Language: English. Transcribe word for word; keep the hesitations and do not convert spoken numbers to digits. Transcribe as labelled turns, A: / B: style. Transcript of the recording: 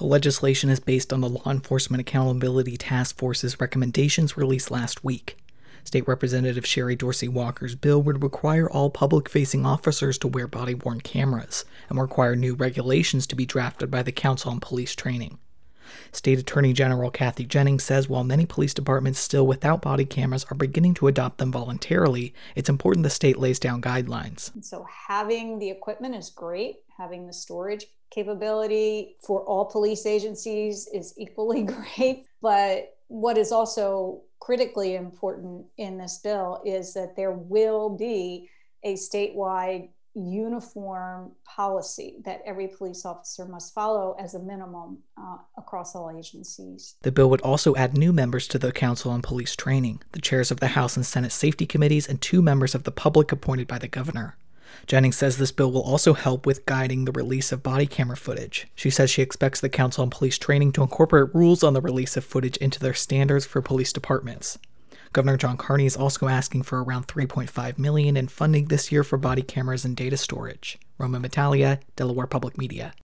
A: The legislation is based on the Law Enforcement Accountability Task Force's recommendations released last week. State Representative Sherry Dorsey Walker's bill would require all public-facing officers to wear body-worn cameras and require new regulations to be drafted by the Council on Police Training. State Attorney General Kathy Jennings says while many police departments still without body cameras are beginning to adopt them voluntarily, it's important the state lays down guidelines.
B: And so having the equipment is great. Having the storage capability for all police agencies is equally great. But what is also critically important in this bill is that there will be a statewide uniform policy that every police officer must follow as a minimum uh, across all agencies.
A: The bill would also add new members to the Council on Police Training, the chairs of the House and Senate safety committees, and two members of the public appointed by the governor. Jennings says this bill will also help with guiding the release of body camera footage. She says she expects the Council on Police Training to incorporate rules on the release of footage into their standards for police departments. Governor John Carney is also asking for around three point five million dollars in funding this year for body cameras and data storage. Roman Battaglia, Delaware Public Media.